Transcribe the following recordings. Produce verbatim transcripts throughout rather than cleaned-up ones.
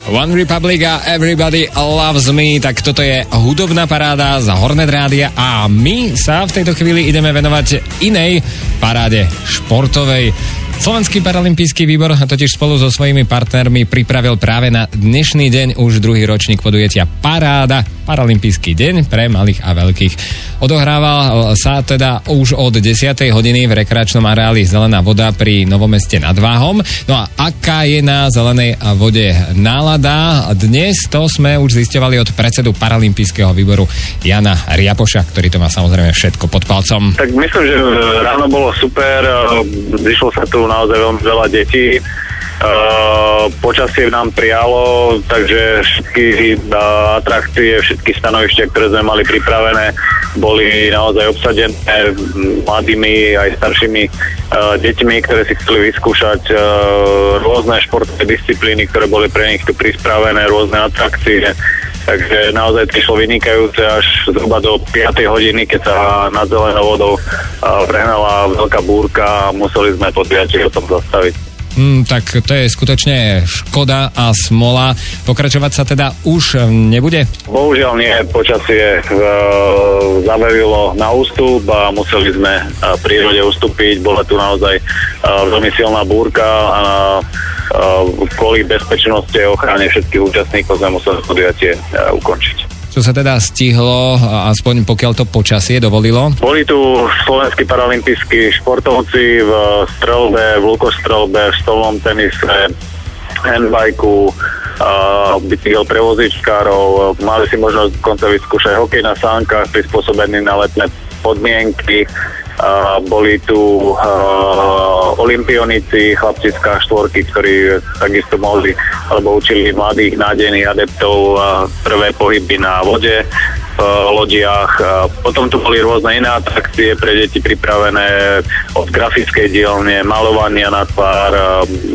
One Republic a Everybody Loves Me, tak toto je hudobná paráda z Hornet Rádia a my sa v tejto chvíli ideme venovať inej paráde športovej. Slovenský paralympijský výbor totiž spolu so svojimi partnermi pripravil práve na dnešný deň už druhý ročník podujatia Paráda, paralympijský deň pre malých a veľkých. Odohrával sa teda už od desiatej hodiny v rekreačnom areáli Zelená voda pri Novom Meste nad Váhom. No a aká je na Zelenej vode nálada? Dnes to sme už zisťovali od predsedu paralympijského výboru Jana Riapoša, ktorý to má samozrejme všetko pod palcom. Tak myslím, že ráno bolo super, zišlo sa tu naozaj veľmi veľa detí. Uh, počasie nám prijalo, takže všetky uh, atrakcie, všetky stanovištia, ktoré sme mali pripravené, boli naozaj obsadené mladými aj staršími uh, deťmi, ktoré si chceli vyskúšať uh, rôzne športové disciplíny, ktoré boli pre nich tu pripravené, rôzne atrakcie. Takže naozaj to išlo vynikajúce až zhruba do piatej hodiny, keď sa nad Zelenou vodou uh, prehnala veľká búrka a museli sme podujatie o tom zastaviť. Hmm, tak to je skutočne škoda a smola. Pokračovať sa teda už nebude? Bohužiaľ nie, počasie e, zaverilo na ústup a museli sme e, prírode ustúpiť. Bola tu naozaj e, veľmi silná búrka a e, kvôli bezpečnosti a ochrane všetkých účastníkov sme museli podujatie e, ukončiť. Čo sa teda stihlo, aspoň pokiaľ to počasie dovolilo? Boli tu slovenskí paralympijskí športovci v streľbe, v lukostrelbe, v stolnom tenise, handbajku, bicykel pre vozičkárov. Mali si možnosť dokonca vyskúšať hokej na sánkach prispôsobený na letné podmienky. Uh, boli tu uh, olympionici, chlapci z ká štyri, ktorí takisto mohli alebo učili mladých nádejných adeptov uh, prvé pohyby na vode v uh, lodiach. Uh, potom tu boli rôzne iné atrakcie pre deti pripravené od grafickej dielne, malovania na tvár, uh,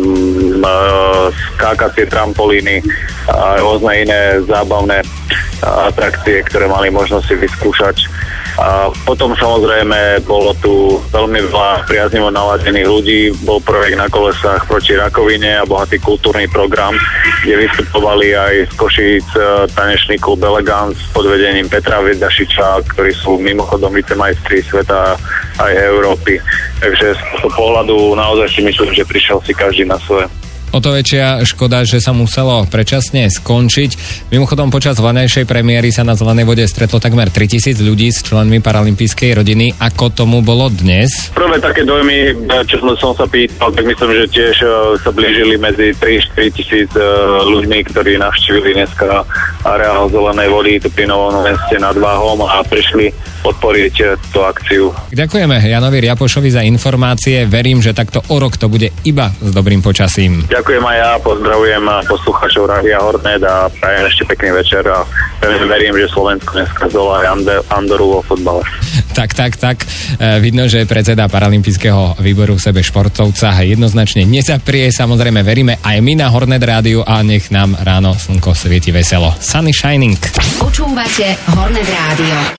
uh, skákacie trampolíny a rôzne iné zábavné uh, atrakcie, ktoré mali možnosť si vyskúšať. A potom samozrejme bolo tu veľmi veľa priaznivo naladených ľudí, bol projekt na kolesách proti rakovine a bohatý kultúrny program, kde vystupovali aj z Košíc tanečný klub Elegance pod vedením Petra Vedašiča, ktorí sú mimochodom vicemajstri sveta aj Európy. Takže z toho pohľadu naozaj si myslím, že prišiel si každý na svoje. O to väčšia škoda, že sa muselo predčasne skončiť. Mimochodom, počas vonajšej premiéry sa na Zelenej vode stretlo takmer tritisíc ľudí s členmi paralympijskej rodiny. Ako tomu bolo dnes? Prvé také dojmy, čo som sa pýtal, tak myslím, že tiež sa blížili medzi tri až štyri tisíc ľuďmi, ktorí navštívili dneska areál Zelenej vody tu pri Novom Meste nad Váhom a prišli podporiť tú akciu. Ďakujeme Janovi Riapošovi za informácie. Verím, že takto o rok to bude iba s dobrým počasím. Ďakujem aj ja, pozdravujem poslucháčov Rádia Hornet a prajem ešte pekný večer a pevne verím, že Slovensko dneska zdolá Andoru vo fotbale. Tak, tak, tak. E, vidno, že predseda paralympijského výboru v sebe športovca jednoznačne nezaprie. Samozrejme veríme aj my na Hornet Rádiu a nech nám ráno slnko svieti veselo. Sunny shining. Počúvate Hornet Rádio.